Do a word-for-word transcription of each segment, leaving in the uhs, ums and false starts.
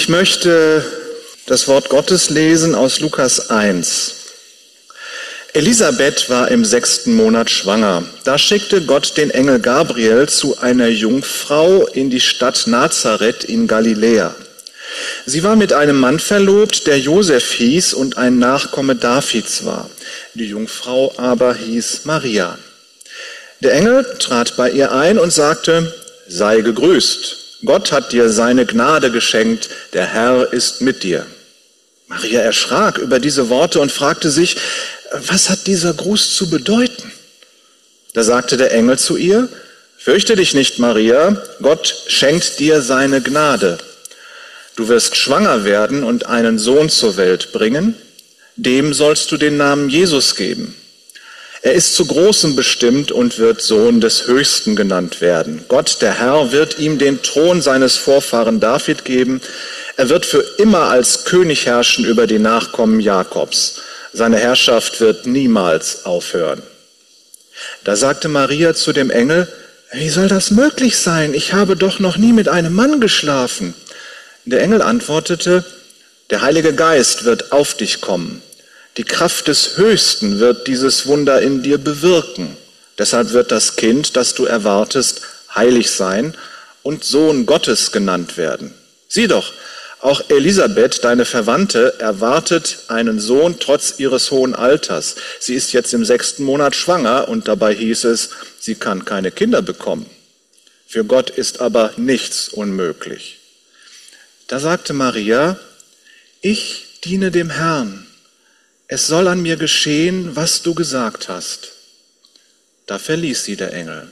Ich möchte das Wort Gottes lesen aus Lukas eins. Elisabeth war im sechsten Monat schwanger. Da schickte Gott den Engel Gabriel zu einer Jungfrau in die Stadt Nazareth in Galiläa. Sie war mit einem Mann verlobt, der Josef hieß und ein Nachkomme Davids war. Die Jungfrau aber hieß Maria. Der Engel trat bei ihr ein und sagte: Sei gegrüßt. Gott hat dir seine Gnade geschenkt, der Herr ist mit dir. Maria erschrak über diese Worte und fragte sich, was hat dieser Gruß zu bedeuten? Da sagte der Engel zu ihr: Fürchte dich nicht, Maria, Gott schenkt dir seine Gnade. Du wirst schwanger werden und einen Sohn zur Welt bringen, dem sollst du den Namen Jesus geben. Er ist zu Großem bestimmt und wird Sohn des Höchsten genannt werden. Gott, der Herr, wird ihm den Thron seines Vorfahren David geben. Er wird für immer als König herrschen über die Nachkommen Jakobs. Seine Herrschaft wird niemals aufhören. Da sagte Maria zu dem Engel: Wie soll das möglich sein? Ich habe doch noch nie mit einem Mann geschlafen. Der Engel antwortete: Der Heilige Geist wird auf dich kommen. Die Kraft des Höchsten wird dieses Wunder in dir bewirken. Deshalb wird das Kind, das du erwartest, heilig sein und Sohn Gottes genannt werden. Sieh doch, auch Elisabeth, deine Verwandte, erwartet einen Sohn trotz ihres hohen Alters. Sie ist jetzt im sechsten Monat schwanger und dabei hieß es, sie kann keine Kinder bekommen. Für Gott ist aber nichts unmöglich. Da sagte Maria: Ich diene dem Herrn. Es soll an mir geschehen, was du gesagt hast. Da verließ sie der Engel.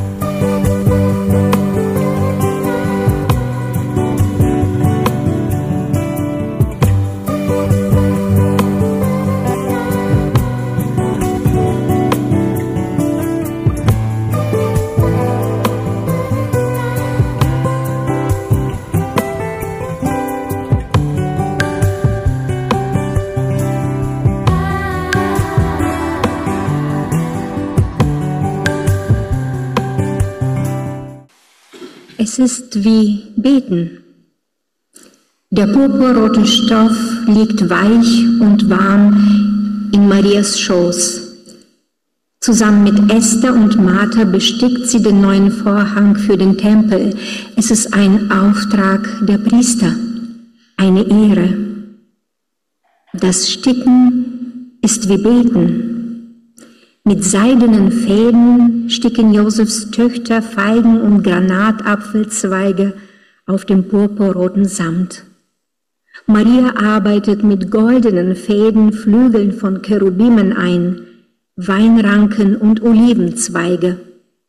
Es ist wie Beten. Der purpurrote Stoff liegt weich und warm in Marias Schoß. Zusammen mit Esther und Martha bestickt sie den neuen Vorhang für den Tempel. Es ist ein Auftrag der Priester, eine Ehre. Das Sticken ist wie Beten. Mit seidenen Fäden sticken Josefs Töchter Feigen und Granatapfelzweige auf dem purpurroten Samt. Maria arbeitet mit goldenen Fäden Flügeln von Cherubimen ein, Weinranken und Olivenzweige.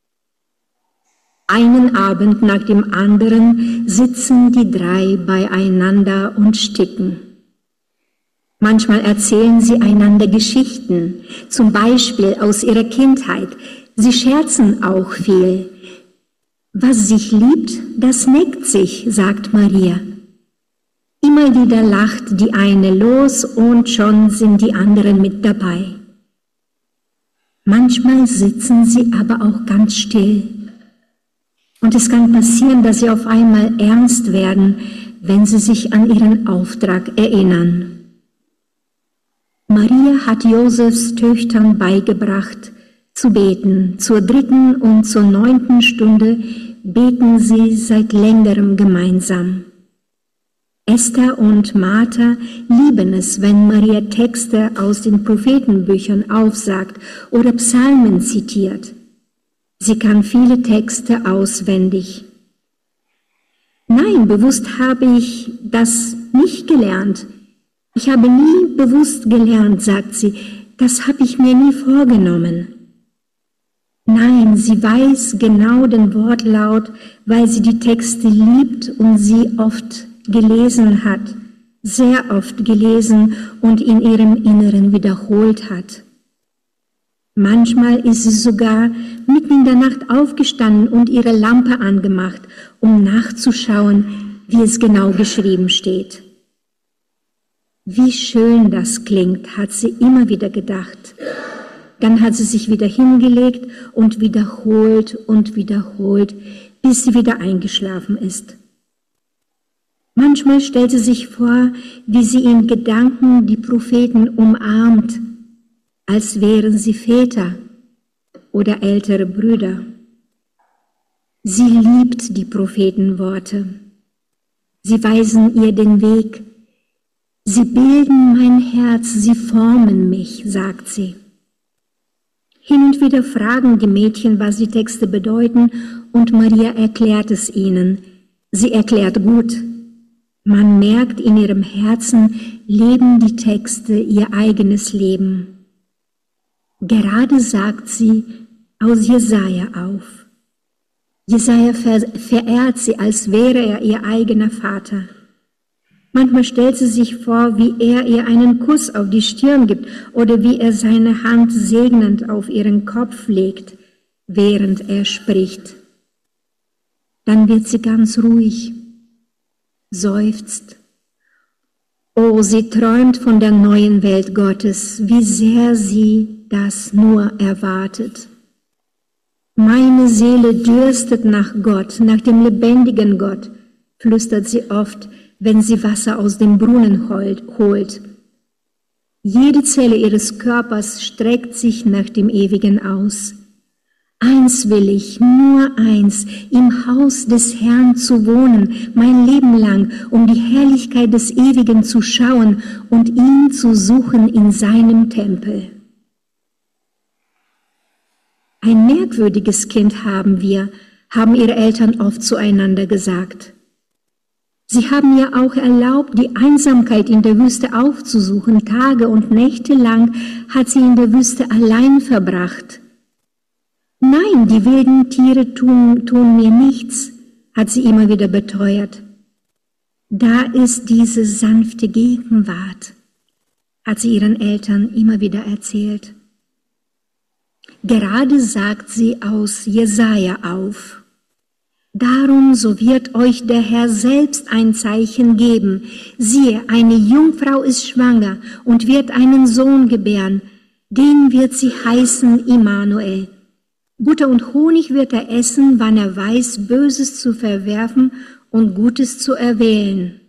Einen Abend nach dem anderen sitzen die drei beieinander und sticken. Manchmal erzählen sie einander Geschichten, zum Beispiel aus ihrer Kindheit. Sie scherzen auch viel. Was sich liebt, das neckt sich, sagt Maria. Immer wieder lacht die eine los und schon sind die anderen mit dabei. Manchmal sitzen sie aber auch ganz still. Und es kann passieren, dass sie auf einmal ernst werden, wenn sie sich an ihren Auftrag erinnern. Maria hat Josefs Töchtern beigebracht, zu beten. Zur dritten und zur neunten Stunde beten sie seit längerem gemeinsam. Esther und Martha lieben es, wenn Maria Texte aus den Prophetenbüchern aufsagt oder Psalmen zitiert. Sie kann viele Texte auswendig. Nein, bewusst habe ich das nicht gelernt. Ich habe nie bewusst gelernt, sagt sie, das habe ich mir nie vorgenommen. Nein, sie weiß genau den Wortlaut, weil sie die Texte liebt und sie oft gelesen hat, sehr oft gelesen und in ihrem Inneren wiederholt hat. Manchmal ist sie sogar mitten in der Nacht aufgestanden und ihre Lampe angemacht, um nachzuschauen, wie es genau geschrieben steht. Wie schön das klingt, hat sie immer wieder gedacht. Dann hat sie sich wieder hingelegt und wiederholt und wiederholt, bis sie wieder eingeschlafen ist. Manchmal stellt sie sich vor, wie sie in Gedanken die Propheten umarmt, als wären sie Väter oder ältere Brüder. Sie liebt die Prophetenworte. Sie weisen ihr den Weg. Sie bilden mein Herz, sie formen mich, sagt sie. Hin und wieder fragen die Mädchen, was die Texte bedeuten, und Maria erklärt es ihnen. Sie erklärt gut. Man merkt, in ihrem Herzen leben die Texte ihr eigenes Leben. Gerade sagt sie aus Jesaja auf. Jesaja verehrt sie, als wäre er ihr eigener Vater. Manchmal stellt sie sich vor, wie er ihr einen Kuss auf die Stirn gibt oder wie er seine Hand segnend auf ihren Kopf legt, während er spricht. Dann wird sie ganz ruhig, seufzt. Oh, sie träumt von der neuen Welt Gottes, wie sehr sie das nur erwartet. Meine Seele dürstet nach Gott, nach dem lebendigen Gott, flüstert sie oft, wenn sie Wasser aus dem Brunnen holt. Jede Zelle ihres Körpers streckt sich nach dem Ewigen aus. Eins will ich, nur eins, im Haus des Herrn zu wohnen, mein Leben lang, um die Herrlichkeit des Ewigen zu schauen und ihn zu suchen in seinem Tempel. Ein merkwürdiges Kind haben wir, haben ihre Eltern oft zueinander gesagt. Sie haben ihr auch erlaubt, die Einsamkeit in der Wüste aufzusuchen. Tage und Nächte lang hat sie in der Wüste allein verbracht. Nein, die wilden Tiere tun, tun mir nichts, hat sie immer wieder beteuert. Da ist diese sanfte Gegenwart, hat sie ihren Eltern immer wieder erzählt. Gerade sagt sie aus Jesaja auf. Darum, so wird euch der Herr selbst ein Zeichen geben. Siehe, eine Jungfrau ist schwanger und wird einen Sohn gebären. Den wird sie heißen Immanuel. Butter und Honig wird er essen, wann er weiß, Böses zu verwerfen und Gutes zu erwählen.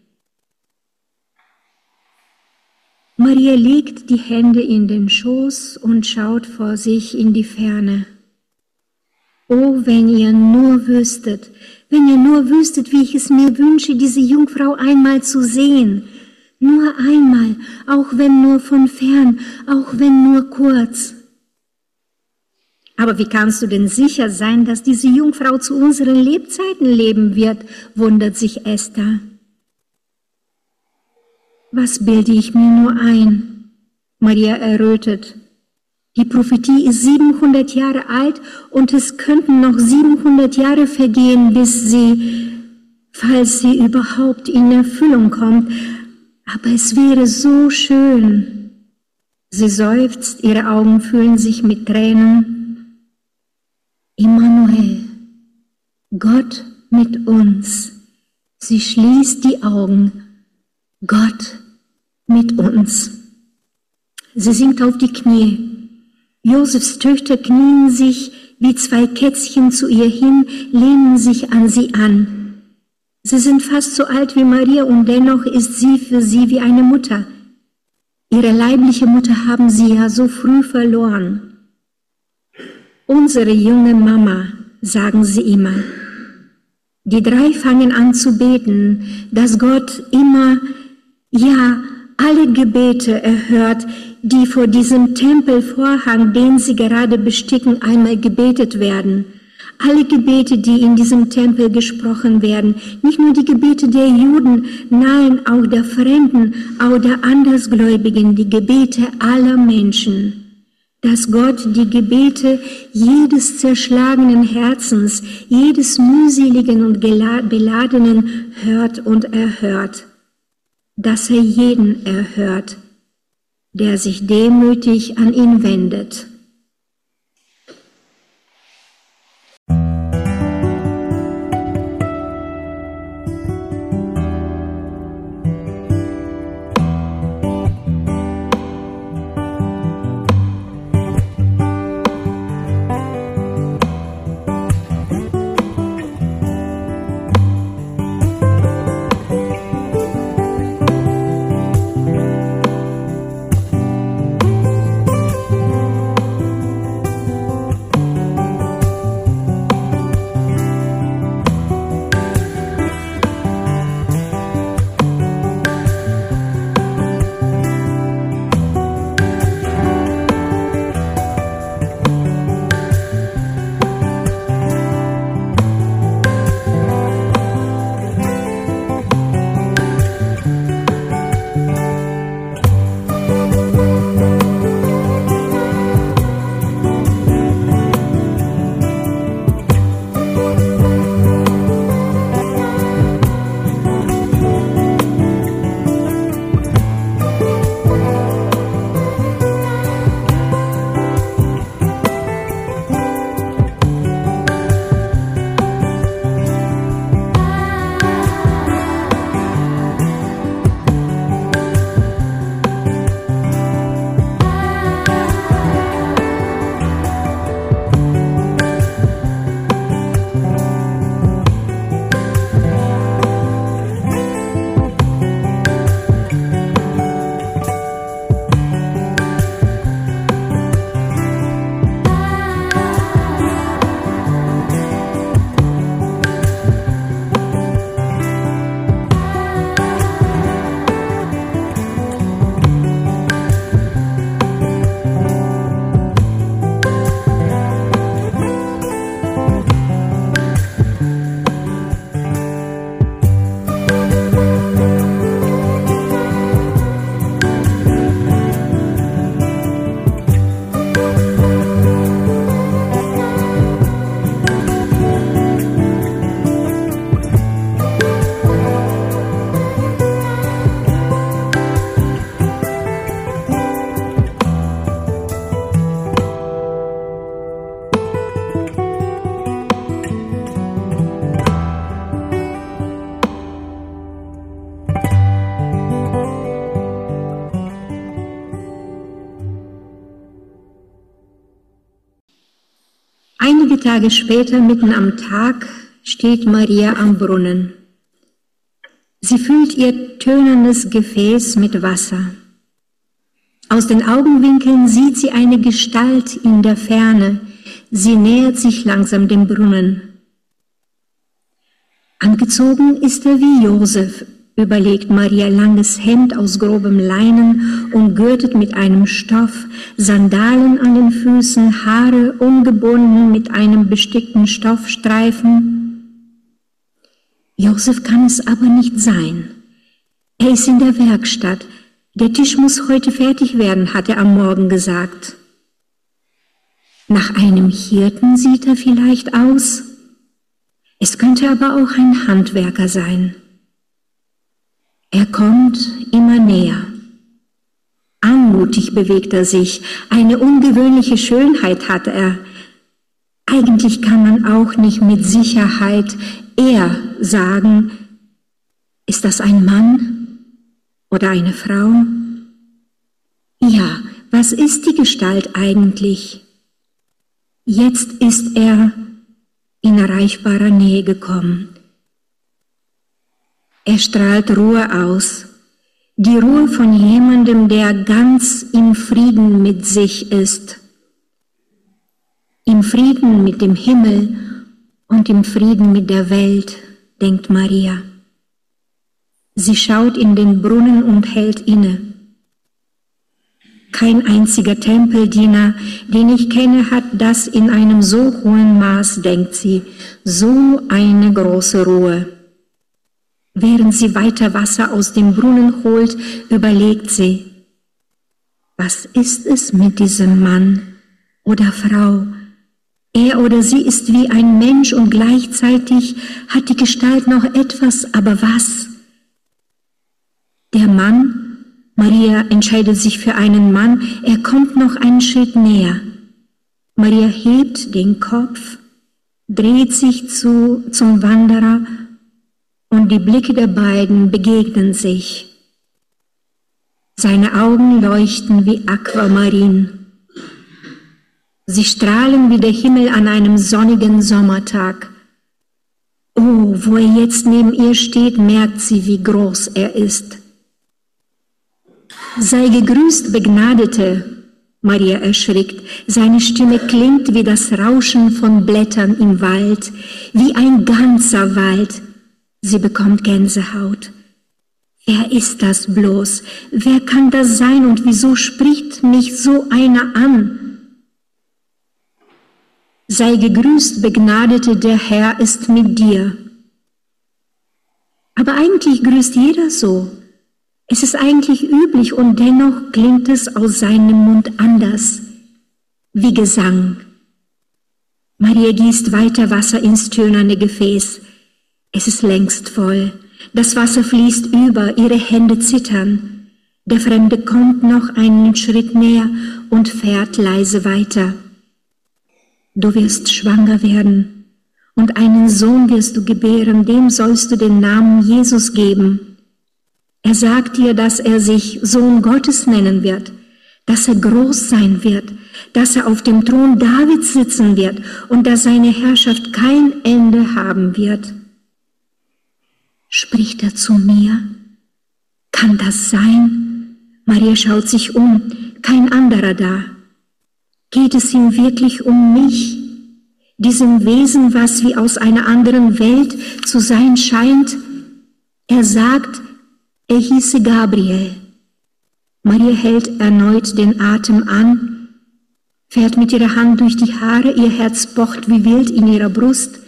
Maria legt die Hände in den Schoß und schaut vor sich in die Ferne. Oh, wenn ihr nur wüsstet, wenn ihr nur wüsstet, wie ich es mir wünsche, diese Jungfrau einmal zu sehen. Nur einmal, auch wenn nur von fern, auch wenn nur kurz. Aber wie kannst du denn sicher sein, dass diese Jungfrau zu unseren Lebzeiten leben wird, wundert sich Esther. Was bilde ich mir nur ein? Maria errötet. Die Prophetie ist siebenhundert Jahre alt und es könnten noch siebenhundert Jahre vergehen, bis sie, falls sie überhaupt in Erfüllung kommt. Aber es wäre so schön. Sie seufzt, ihre Augen füllen sich mit Tränen. Immanuel, Gott mit uns. Sie schließt die Augen. Gott mit uns. Sie sinkt auf die Knie. Josefs Töchter knien sich wie zwei Kätzchen zu ihr hin, lehnen sich an sie an. Sie sind fast so alt wie Maria und dennoch ist sie für sie wie eine Mutter. Ihre leibliche Mutter haben sie ja so früh verloren. Unsere junge Mama, sagen sie immer. Die drei fangen an zu beten, dass Gott immer, ja, alle Gebete erhört, die vor diesem Tempelvorhang, den sie gerade besticken, einmal gebetet werden. Alle Gebete, die in diesem Tempel gesprochen werden, nicht nur die Gebete der Juden, nein, auch der Fremden, auch der Andersgläubigen, die Gebete aller Menschen. Dass Gott die Gebete jedes zerschlagenen Herzens, jedes mühseligen und beladenen hört und erhört. Dass er jeden erhört, der sich demütig an ihn wendet. Einige Tage später, mitten am Tag, steht Maria am Brunnen. Sie füllt ihr tönendes Gefäß mit Wasser. Aus den Augenwinkeln sieht sie eine Gestalt in der Ferne. Sie nähert sich langsam dem Brunnen. Angezogen ist er wie Josef, überlegt Maria, langes Hemd aus grobem Leinen, umgürtet mit einem Stoff, Sandalen an den Füßen, Haare umgebunden mit einem bestickten Stoffstreifen. Josef kann es aber nicht sein. Er ist in der Werkstatt. Der Tisch muss heute fertig werden, hat er am Morgen gesagt. Nach einem Hirten sieht er vielleicht aus. Es könnte aber auch ein Handwerker sein. Er kommt immer näher. Anmutig bewegt er sich, eine ungewöhnliche Schönheit hat er. Eigentlich kann man auch nicht mit Sicherheit er sagen, ist das ein Mann oder eine Frau? Ja, was ist die Gestalt eigentlich? Jetzt ist er in erreichbarer Nähe gekommen. Er strahlt Ruhe aus, die Ruhe von jemandem, der ganz im Frieden mit sich ist, im Frieden mit dem Himmel und im Frieden mit der Welt, denkt Maria. Sie schaut in den Brunnen und hält inne. Kein einziger Tempeldiener, den ich kenne, hat das in einem so hohen Maß, denkt sie, so eine große Ruhe. Während sie weiter Wasser aus dem Brunnen holt, überlegt sie, was ist es mit diesem Mann oder Frau? Er oder sie ist wie ein Mensch und gleichzeitig hat die Gestalt noch etwas, aber was? Der Mann, Maria entscheidet sich für einen Mann, er kommt noch einen Schritt näher. Maria hebt den Kopf, dreht sich zu, zum Wanderer und die Blicke der beiden begegnen sich. Seine Augen leuchten wie Aquamarin. Sie strahlen wie der Himmel an einem sonnigen Sommertag. Oh, wo er jetzt neben ihr steht, merkt sie, wie groß er ist. Sei gegrüßt, Begnadete, Maria erschrickt. Seine Stimme klingt wie das Rauschen von Blättern im Wald, wie ein ganzer Wald. Sie bekommt Gänsehaut. Wer ist das bloß? Wer kann das sein und wieso spricht mich so einer an? Sei gegrüßt, Begnadete, der Herr ist mit dir. Aber eigentlich grüßt jeder so. Es ist eigentlich üblich und dennoch klingt es aus seinem Mund anders, wie Gesang. Maria gießt weiter Wasser ins tönerne Gefäß. Es ist längst voll. Das Wasser fließt über, ihre Hände zittern. Der Fremde kommt noch einen Schritt näher und fährt leise weiter. Du wirst schwanger werden und einen Sohn wirst du gebären, dem sollst du den Namen Jesus geben. Er sagt dir, dass er sich Sohn Gottes nennen wird, dass er groß sein wird, dass er auf dem Thron Davids sitzen wird und dass seine Herrschaft kein Ende haben wird. Spricht er zu mir? Kann das sein? Maria schaut sich um, kein anderer da. Geht es ihm wirklich um mich, diesem Wesen, was wie aus einer anderen Welt zu sein scheint? Er sagt, er hieße Gabriel. Maria hält erneut den Atem an, fährt mit ihrer Hand durch die Haare, ihr Herz pocht wie wild in ihrer Brust.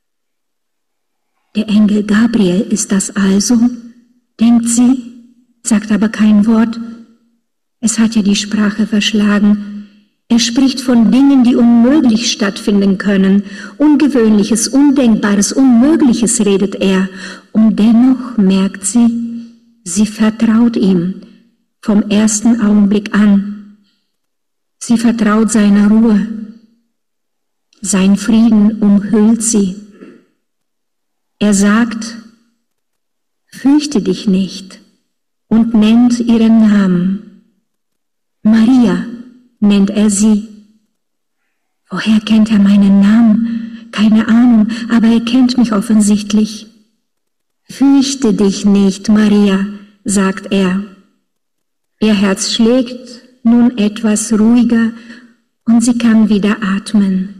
Der Engel Gabriel ist das also, denkt sie, sagt aber kein Wort. Es hat ja die Sprache verschlagen. Er spricht von Dingen, die unmöglich stattfinden können. Ungewöhnliches, Undenkbares, Unmögliches redet er. Und dennoch merkt sie, sie vertraut ihm vom ersten Augenblick an. Sie vertraut seiner Ruhe. Sein Frieden umhüllt sie. Er sagt, fürchte dich nicht und nennt ihren Namen. Maria nennt er sie. Woher kennt er meinen Namen? Keine Ahnung, aber er kennt mich offensichtlich. Fürchte dich nicht, Maria, sagt er. Ihr Herz schlägt nun etwas ruhiger und sie kann wieder atmen.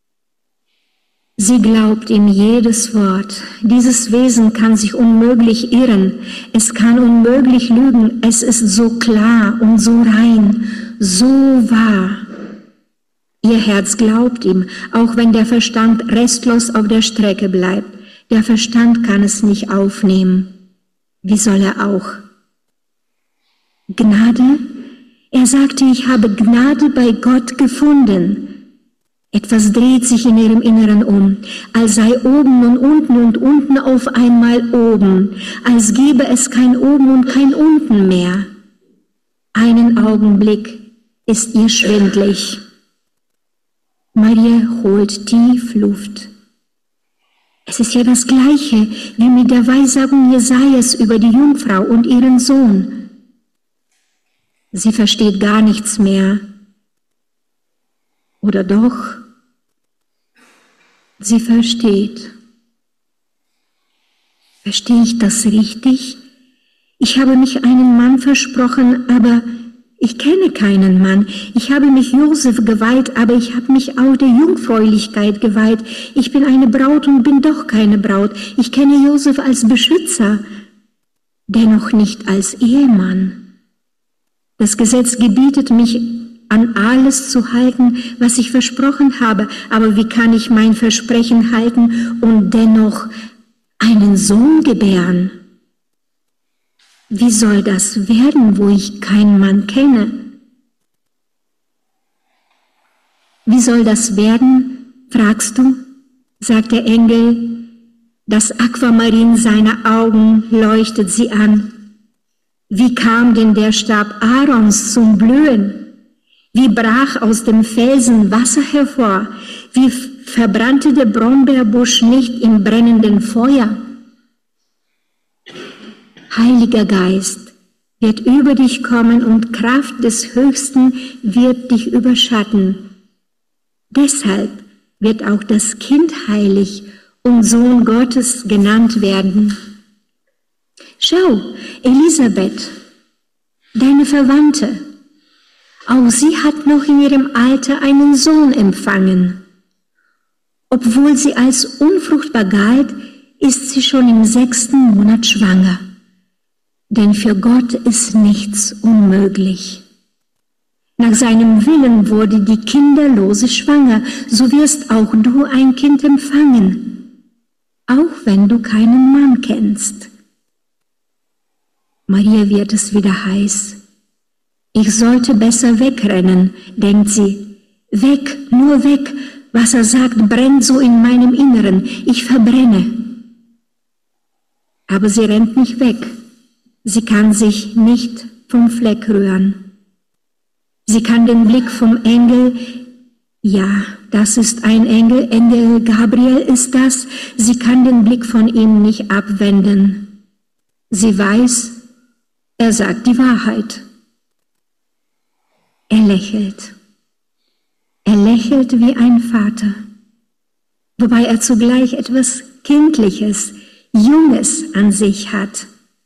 Sie glaubt ihm jedes Wort. Dieses Wesen kann sich unmöglich irren. Es kann unmöglich lügen. Es ist so klar und so rein, so wahr. Ihr Herz glaubt ihm, auch wenn der Verstand restlos auf der Strecke bleibt. Der Verstand kann es nicht aufnehmen. Wie soll er auch? Gnade? Er sagte, ich habe Gnade bei Gott gefunden. Etwas dreht sich in ihrem Inneren um, als sei oben und unten und unten auf einmal oben, als gäbe es kein oben und kein unten mehr. Einen Augenblick ist ihr schwindlig. Maria holt tief Luft. Es ist ja das Gleiche wie mit der Weissagung Jesajas über die Jungfrau und ihren Sohn. Sie versteht gar nichts mehr. Oder doch? Sie versteht. Verstehe ich das richtig? Ich habe mich einen Mann versprochen, aber ich kenne keinen Mann. Ich habe mich Josef geweiht, aber ich habe mich auch der Jungfräulichkeit geweiht. Ich bin eine Braut und bin doch keine Braut. Ich kenne Josef als Beschützer, dennoch nicht als Ehemann. Das Gesetz gebietet mich, an alles zu halten, was ich versprochen habe. Aber wie kann ich mein Versprechen halten und dennoch einen Sohn gebären? Wie soll das werden, wo ich keinen Mann kenne? Wie soll das werden, fragst du, sagt der Engel. Das Aquamarin seiner Augen leuchtet sie an. Wie kam denn der Stab Aarons zum Blühen? Wie brach aus dem Felsen Wasser hervor? Wie verbrannte der Brombeerbusch nicht im brennenden Feuer? Heiliger Geist wird über dich kommen und Kraft des Höchsten wird dich überschatten. Deshalb wird auch das Kind heilig und Sohn Gottes genannt werden. Schau, Elisabeth, deine Verwandte, auch sie hat noch in ihrem Alter einen Sohn empfangen. Obwohl sie als unfruchtbar galt, ist sie schon im sechsten Monat schwanger. Denn für Gott ist nichts unmöglich. Nach seinem Willen wurde die Kinderlose schwanger, so wirst auch du ein Kind empfangen, auch wenn du keinen Mann kennst. Maria wird es wieder heiß. Ich sollte besser wegrennen, denkt sie. Weg, nur weg, was er sagt, brennt so in meinem Inneren, ich verbrenne. Aber sie rennt nicht weg, sie kann sich nicht vom Fleck rühren. Sie kann den Blick vom Engel, ja, das ist ein Engel, Engel Gabriel ist das, sie kann den Blick von ihm nicht abwenden. Sie weiß, er sagt die Wahrheit. Er lächelt. Er lächelt wie ein Vater, wobei er zugleich etwas Kindliches, Junges an sich hat.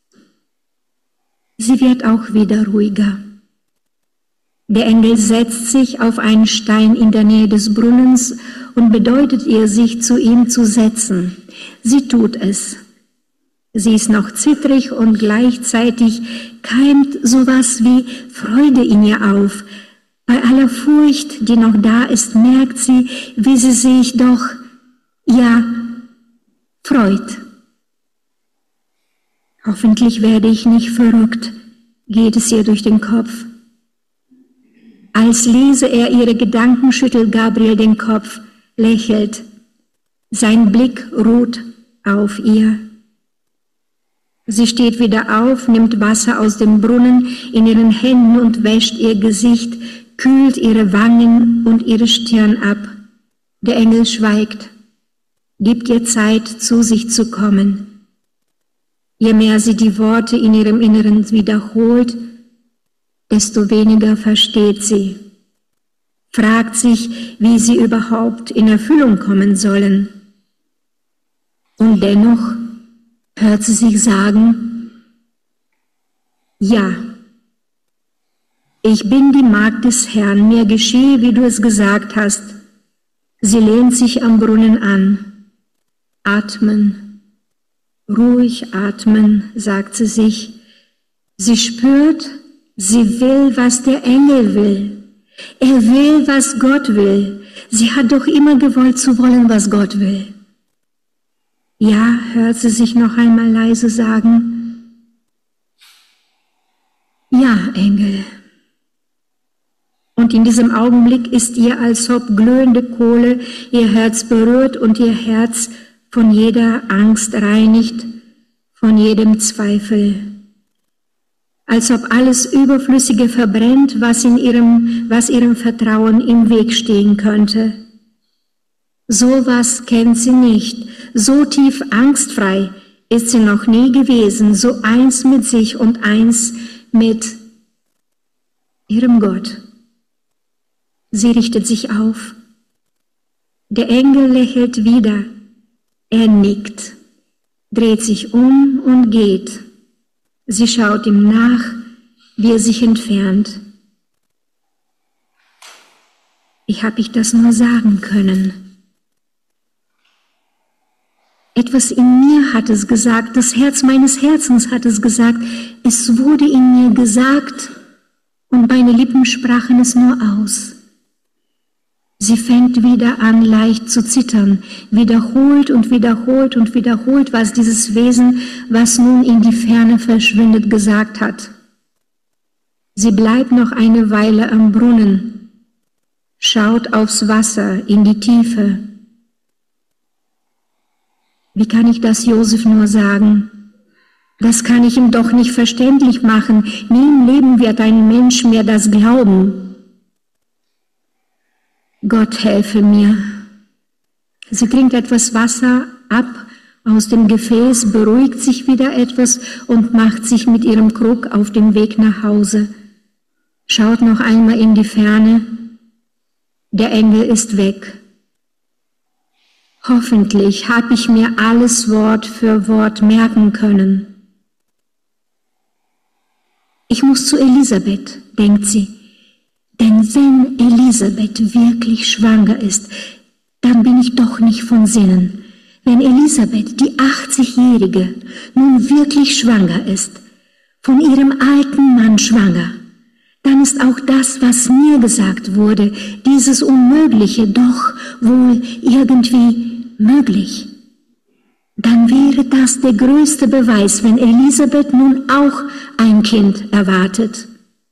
Sie wird auch wieder ruhiger. Der Engel setzt sich auf einen Stein in der Nähe des Brunnens und bedeutet ihr, sich zu ihm zu setzen. Sie tut es. Sie ist noch zittrig und gleichzeitig keimt sowas wie Freude in ihr auf. Bei aller Furcht, die noch da ist, merkt sie, wie sie sich doch, ja, freut. Hoffentlich werde ich nicht verrückt, geht es ihr durch den Kopf. Als lese er ihre Gedanken, schüttelt Gabriel den Kopf, lächelt. Sein Blick ruht auf ihr. Sie steht wieder auf, nimmt Wasser aus dem Brunnen in ihren Händen und wäscht ihr Gesicht, kühlt ihre Wangen und ihre Stirn ab. Der Engel schweigt, gibt ihr Zeit, zu sich zu kommen. Je mehr sie die Worte in ihrem Inneren wiederholt, desto weniger versteht sie. fragt sich, wie sie überhaupt in Erfüllung kommen sollen. Und dennoch hört sie sich sagen, ja, ich bin die Magd des Herrn, mir geschehe, wie du es gesagt hast. Sie lehnt sich am Brunnen an. Atmen, ruhig atmen, sagt sie sich. Sie spürt, sie will, was der Engel will. Er will, was Gott will. Sie hat doch immer gewollt zu wollen, was Gott will. Ja, hört sie sich noch einmal leise sagen. Ja, Engel. Und in diesem Augenblick ist ihr, als ob glühende Kohle ihr Herz berührt und ihr Herz von jeder Angst reinigt, von jedem Zweifel. Als ob alles Überflüssige verbrennt, was in ihrem, was ihrem Vertrauen im Weg stehen könnte. So was kennt sie nicht, so tief angstfrei ist sie noch nie gewesen, so eins mit sich und eins mit ihrem Gott. Sie richtet sich auf. Der Engel lächelt wieder. Er nickt, dreht sich um und geht. Sie schaut ihm nach, wie er sich entfernt. Wie habe ich das nur sagen können? Etwas in mir hat es gesagt, das Herz meines Herzens hat es gesagt, es wurde in mir gesagt und meine Lippen sprachen es nur aus. Sie fängt wieder an, leicht zu zittern, wiederholt und wiederholt und wiederholt, was dieses Wesen, was nun in die Ferne verschwindet, gesagt hat. Sie bleibt noch eine Weile am Brunnen, schaut aufs Wasser, in die Tiefe. Wie kann ich das Josef nur sagen? Das kann ich ihm doch nicht verständlich machen. Nie im Leben wird ein Mensch mir das glauben. Gott helfe mir. Sie trinkt etwas Wasser ab aus dem Gefäß, beruhigt sich wieder etwas und macht sich mit ihrem Krug auf den Weg nach Hause. Schaut noch einmal in die Ferne. Der Engel ist weg. Hoffentlich habe ich mir alles Wort für Wort merken können. Ich muss zu Elisabeth, denkt sie. Denn wenn Elisabeth wirklich schwanger ist, dann bin ich doch nicht von Sinnen. Wenn Elisabeth, die achtzigjährige, nun wirklich schwanger ist, von ihrem alten Mann schwanger, dann ist auch das, was mir gesagt wurde, dieses Unmögliche doch wohl irgendwie möglich. Dann wäre das der größte Beweis, wenn Elisabeth nun auch ein Kind erwartet.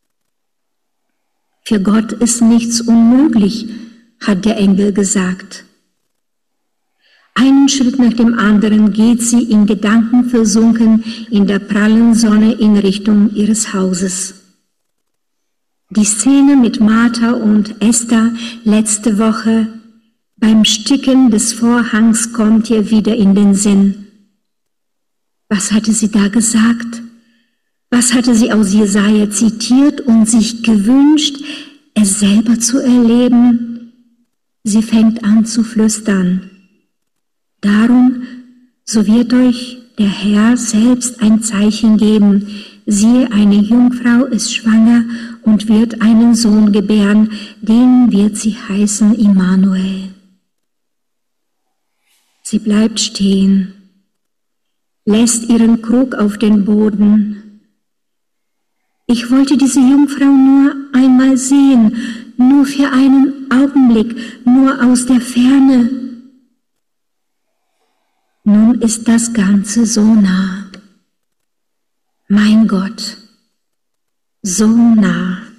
Für Gott ist nichts unmöglich, hat der Engel gesagt. Einen Schritt nach dem anderen geht sie in Gedanken versunken in der prallen Sonne in Richtung ihres Hauses. Die Szene mit Martha und Esther letzte Woche beim Sticken des Vorhangs kommt ihr wieder in den Sinn. Was hatte sie da gesagt? Was hatte sie aus Jesaja zitiert und sich gewünscht, es selber zu erleben? Sie fängt an zu flüstern. Darum, so wird euch der Herr selbst ein Zeichen geben. Siehe, eine Jungfrau ist schwanger und wird einen Sohn gebären, den wird sie heißen Immanuel. Sie bleibt stehen, lässt ihren Krug auf den Boden. Ich wollte diese Jungfrau nur einmal sehen, nur für einen Augenblick, nur aus der Ferne. Nun ist das Ganze so nah. Mein Gott, so nah.